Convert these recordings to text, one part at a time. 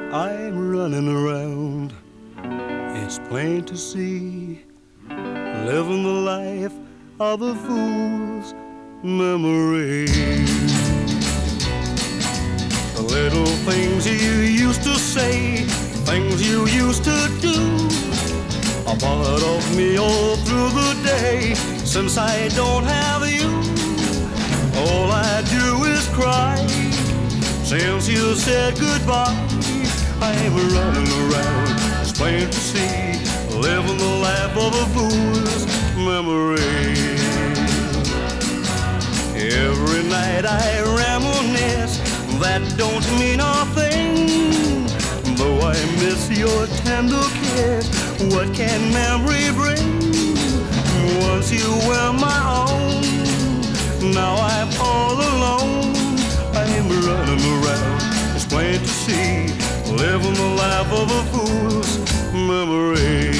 I'm running around, it's plain to see, living the life of a fool's memory. The little things you used to say, things you used to do, are part of me all through the day. Since I don't have you, all I do is cry. Since you said goodbye, I'm running around, it's plain to see, living the life of a fool's memory. Every night I reminisce, that don't mean a thing. Though I miss your tender kiss, what can memory bring? Once you were my own, now I'm all alone. I'm running around, it's plain to see, living the life of a fool's memory.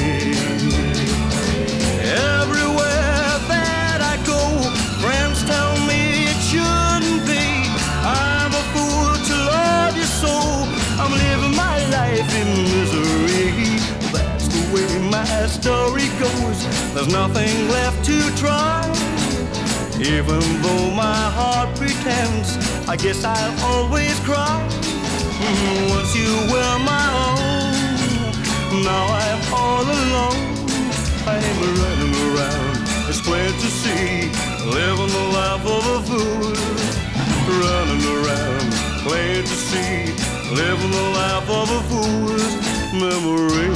Everywhere that I go, friends tell me it shouldn't be. I'm a fool to love you so, I'm living my life in misery. That's the way my story goes, there's nothing left to try. Even though my heart pretends, I guess I'll always cry. Once you were my own, now I'm all alone. I'm running around, it's plain to see, living the life of a fool. Running around, plain to see, living the life of a fool's memory.